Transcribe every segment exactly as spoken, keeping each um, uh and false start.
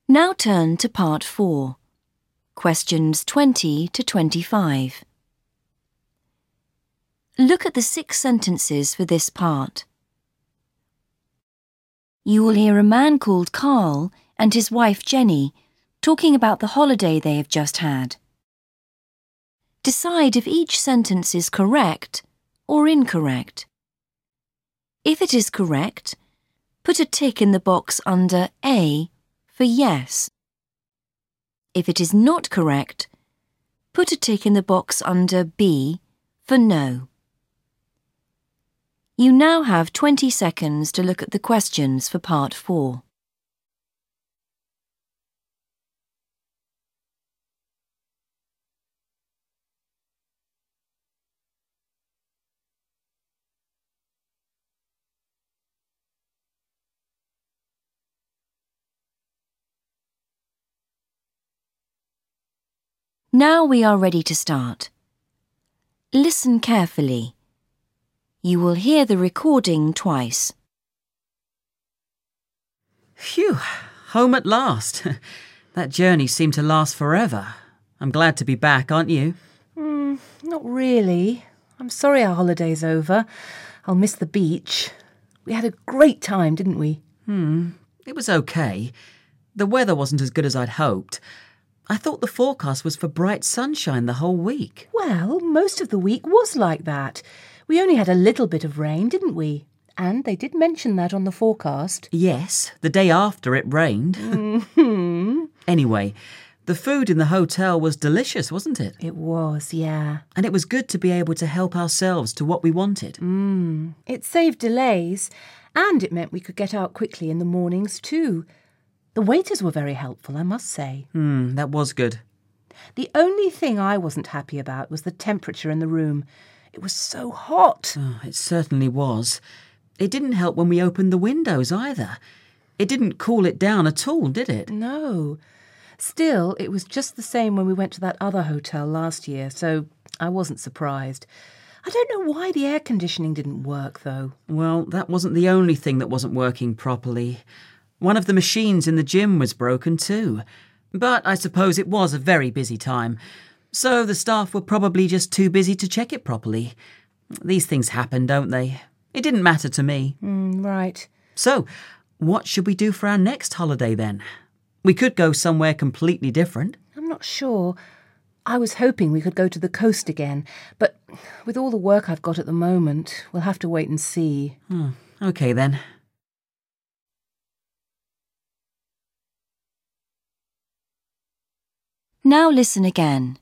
Now turn to part four, questions twenty to twenty-five. Look at the six sentences for this part. You will hear a man called Carl and his wife Jenny talking about the holiday they have just had. Decide if each sentence is correct or incorrect. If it is correct, put a tick in the box under A for yes. If it is not correct, put a tick in the box under B for no. You now have twenty seconds to look at the questions for part four. Now we are ready to start. Listen carefully. You will hear the recording twice. Phew, home at last. That journey seemed to last forever. I'm glad to be back, aren't you? Mm, not really. I'm sorry our holiday's over. I'll miss the beach. We had a great time, didn't we? Hmm, it was okay. The weather wasn't as good as I'd hoped. I thought the forecast was for bright sunshine the whole week. Well, most of the week was like that. We only had a little bit of rain, didn't we? And they did mention that on the forecast. Yes, the day after it rained. Mm-hmm. Anyway, the food in the hotel was delicious, wasn't it? It was, yeah. And it was good to be able to help ourselves to what we wanted. Mm. It saved delays, and it meant we could get out quickly in the mornings too. The waiters were very helpful, I must say. Hmm, that was good. The only thing I wasn't happy about was the temperature in the room. It was so hot. Oh, it certainly was. It didn't help when we opened the windows either. It didn't cool it down at all, did it? No. Still, it was just the same when we went to that other hotel last year, so I wasn't surprised. I don't know why the air conditioning didn't work, though. Well, that wasn't the only thing that wasn't working properly. One of the machines in the gym was broken too. But I suppose it was a very busy time, so the staff were probably just too busy to check it properly. These things happen, don't they? It didn't matter to me. Mm, right. So, what should we do for our next holiday then? We could go somewhere completely different. I'm not sure. I was hoping we could go to the coast again, but with all the work I've got at the moment, we'll have to wait and see. Hmm. OK then. Now listen again.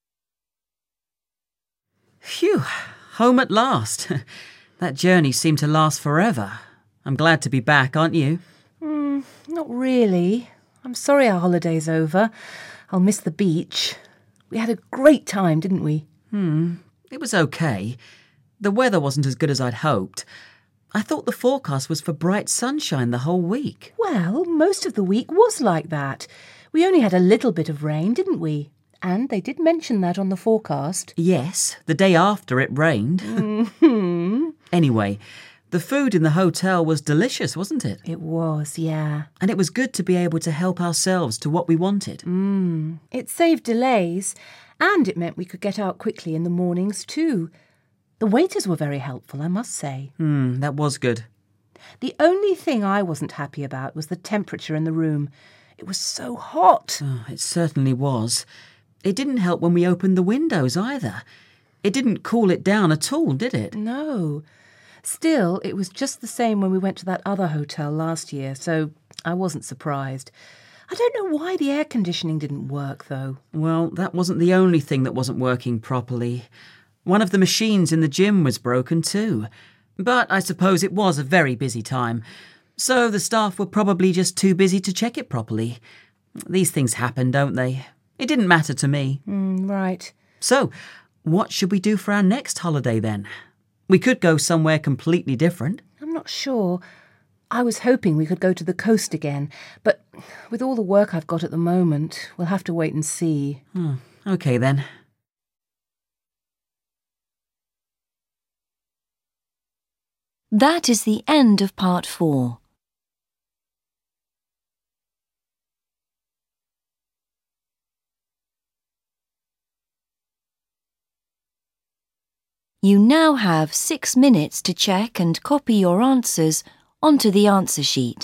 Phew, home at last. That journey seemed to last forever. I'm glad to be back, aren't you? Mm, not really. I'm sorry our holiday's over. I'll miss the beach. We had a great time, didn't we? Hmm, it was okay. The weather wasn't as good as I'd hoped. I thought the forecast was for bright sunshine the whole week. Well, most of the week was like that. We only had a little bit of rain, didn't we? And they did mention that on the forecast. Yes, the day after it rained. Mm-hmm. Anyway, the food in the hotel was delicious, wasn't it? It was, yeah. And it was good to be able to help ourselves to what we wanted. Mm. It saved delays, and it meant we could get out quickly in the mornings too. The waiters were very helpful, I must say. Hmm, that was good. The only thing I wasn't happy about was the temperature in the room. It was so hot. Oh, it certainly was. It didn't help when we opened the windows either. It didn't cool it down at all, did it? No. Still, it was just the same when we went to that other hotel last year, so I wasn't surprised. I don't know why the air conditioning didn't work, though. Well, that wasn't the only thing that wasn't working properly. One of the machines in the gym was broken too. But I suppose it was a very busy time, so the staff were probably just too busy to check it properly. These things happen, don't they? It didn't matter to me. Mm, right. So, what should we do for our next holiday then? We could go somewhere completely different. I'm not sure. I was hoping we could go to the coast again, but with all the work I've got at the moment, we'll have to wait and see. Hmm. OK then. That is the end of part four. You now have six minutes to check and copy your answers onto the answer sheet.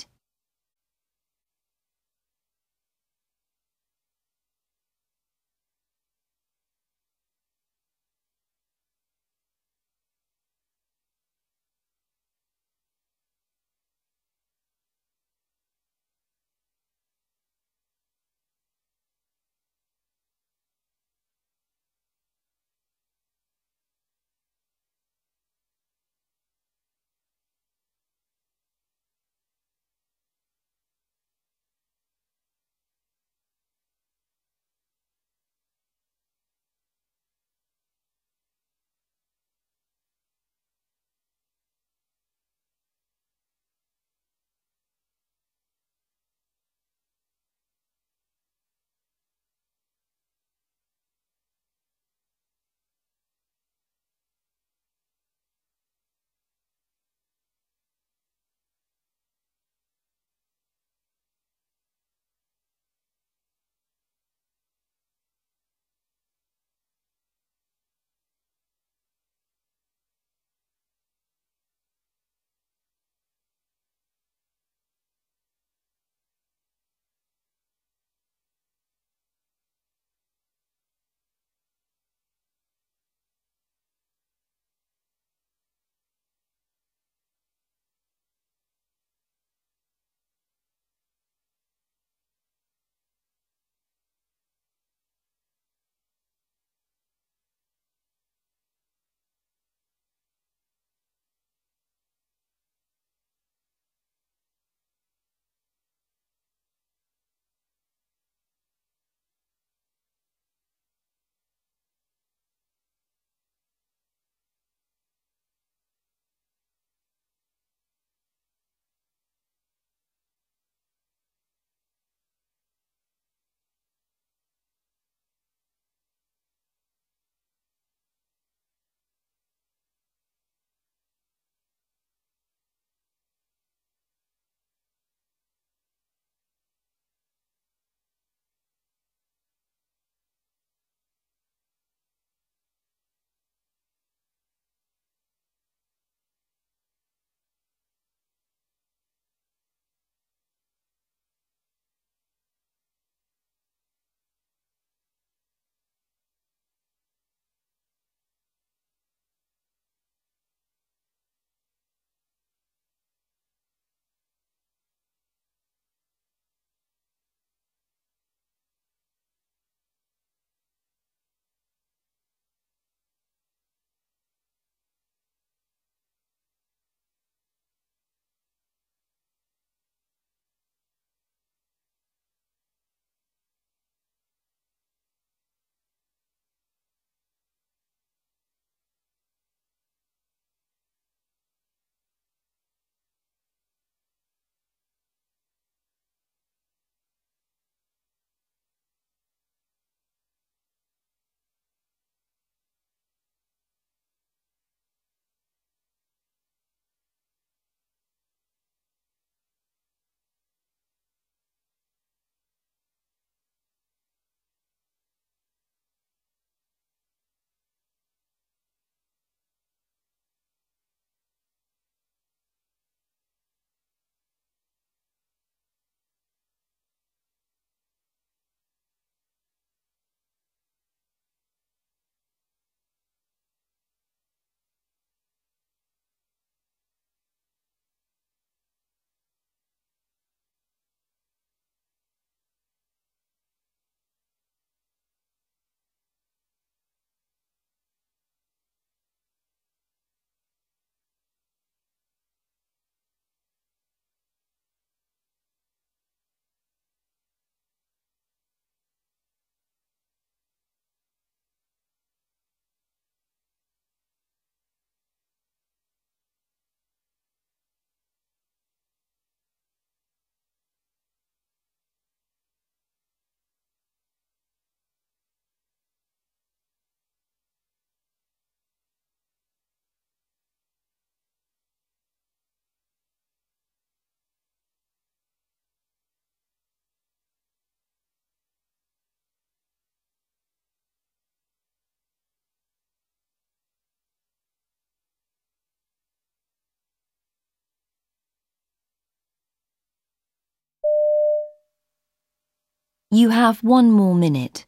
You have one more minute.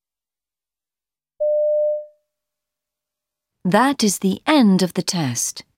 That is the end of the test.